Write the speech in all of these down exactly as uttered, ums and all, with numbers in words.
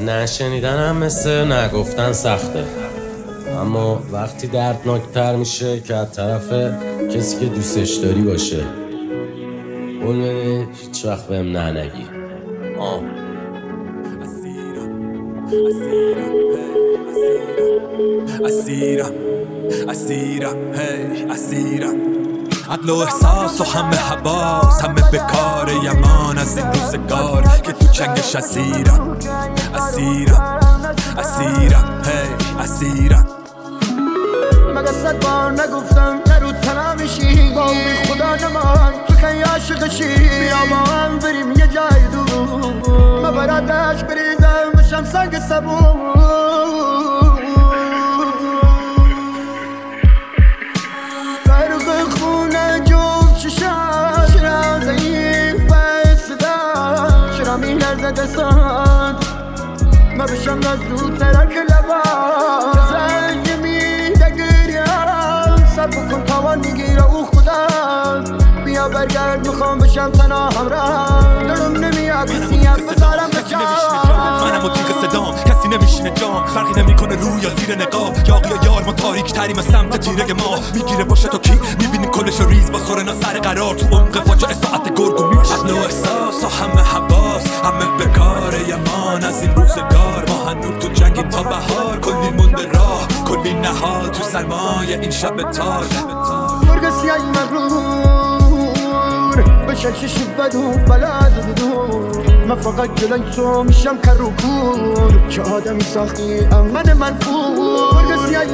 نشنیدن هم مثل نگفتن سخته، اما وقتی دردناکتر میشه که از طرف کسی که دوستش داری باشه. قول بده هیچ وقت بهم نه نگی. آه اسیرم اسیرم هی اسیرم عقل و احساس و همه حواس همه بکار یمان از این روزگار که تو چنگش اسیرم اسیرم اسیرم هی اسیرم. مگه صد بار نگفتم نرو تنها میشی با بی خدا نمان تو که عاشقشی بیا با هم بریم یه جای دور ما برات عشق بریزم بشم سنگ صبور فرق خونه جفت چشم چرا ضعیف بستدم چرا میلرزه دستان ما بشم از رو ترک لبان زنگ میده گریم سر بکن تاوان میگیره او خودم بیا برگرد میخوام بشم تنها همراه دلم نمیاد کسیم بذارم بچم منم و تیغ صدام کسی نمیشینه جام فرقی نمیکنه روی یا زیر نقاب یاقی یا یار ما تاریک تریم سمت تیره ما میگیره باشه تو کی میبینی کلش ریز با سرنا سر قرار تو عمق فاجعه ساعت گرگ و میش عقل و احساس و همه حواس همه بکار یمان از این روزگار ما هنوز تو جنگیم تا بهار کلی مونده راه کلی نهال تو سرمایه این شب تار مرگ سیاهی مغرور بشه چشی بدو بلد بدون من فقط جلوی تو میشم کر و کور که آدمی ساختی امن منفور مرگ سیاهی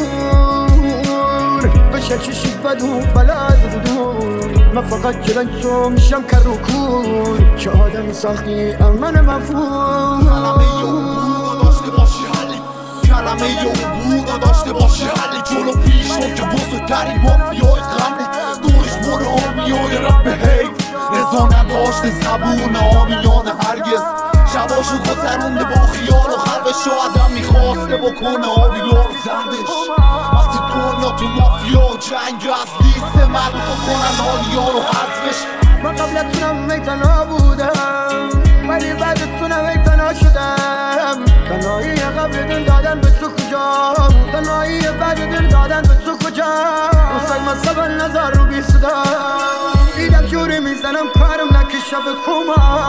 مغرور بشه چشی بدو بلد بدون من فقط جلوی تو میشم کر و کور که آدمی ساختی امن منفور کلمه یه داشته باشی حلی کلمه یه عبور داشته باشی حلی جلو پیش رو که بزرگترین مافیای غمه دورش مور آمیای رب حیف رضا نداشته زبون آمیان هرگز شباشو گذرونده با خیال و خلوش و آدم میخواسته بکنه آبیار زردش وقتی دنیا تو مافیا و جنگ از لیست مردم بکنن آلیا رو حذفش من قبلتونم میتنها بودم ولی بعدتونم میتنها شدم تنهایی قبل دل دادن به تو کجا تنهایی بعد دل دادن به تو کجا اصلا من سبل نظر رو بی صدا دیدم جوری میزنم کارم نکشه به کما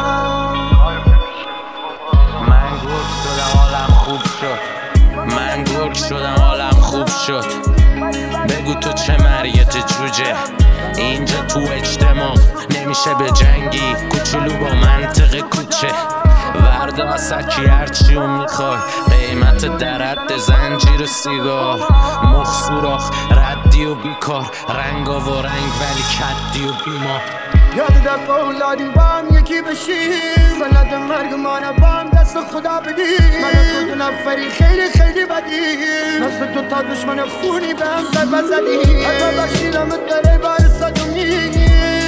من گرگ شدم حالم خوب شد من گرگ شدم حالم خوب شد بگو تو چه مریت جوجه اینجا تو اجتماع نمیشه به جنگی کوچولو با منطق کوچه وردا سکی هرچی اون میخوای قیمت در حد زنجیر سیگار مخ سوراخ ردی و بیکار رنگا و رنگ ولی کدی و بیمار یاد دفعه اولادیم با هم یکی بشیم سند مرگ مانه با هم دست خدا بدیم من و تو دو نفری خیلی خیلی بدیم نست تو تا دشمن خونی به هم ضربه زدیم حتی بخشیدمت داره باعث دونی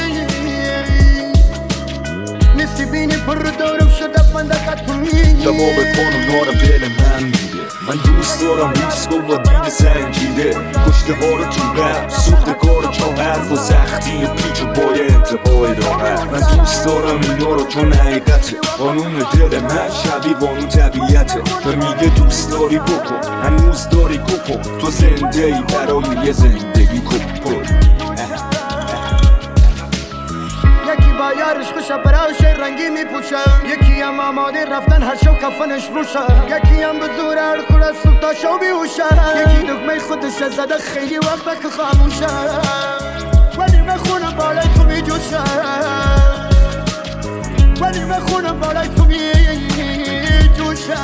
نیستی بینی پر دورم شده فندقتونی دماغ کن و یارم دل من میده من دوست دارم ریسک و با دید سنگیده کشته ها رو تو رم سوخته کار چا حرف و سختی پیچ و بای انتهای راحت من دوست دارم اینا رو چون حقیقته قانون دل من شبیه قانون طبیعته و میگه دوست داری بکن هنوز داری کپن تو زنده ای برای یه زندگی کپن یکی با یارش خوشه براش رنگی میپوشه یکی هم آماده رفتن هر شو کفنش روشه یکی هم به زور هر خور از صبح تا شو بیوشه یکی دکمه خودش زده خیلی وقت که خاموشه ولی به خونه بالای تو میجوشه ولی به خونه بالای تو میجوشه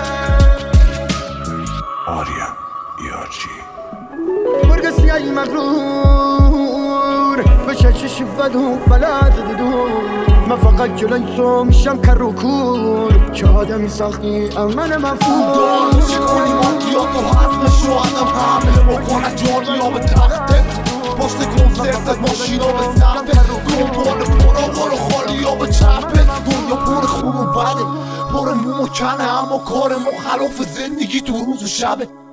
آریم یارچی مرگ سیاهی مغرور بشه چشی بدو بلد بدون من فقط جلوی تو میشم کر و کور که آدمی ساختی امن مفهوم دار چی کنی مافیا تو حضمش رو آدم حمله بکنه جانیا به تختت پشت کنسرتت ماشینا به سمتت دنبال پرا برو خالی ها به چپت دنیا پر خوب و بده پر مو و کنه اما کار ما خلاف زندگی تو روز و شبه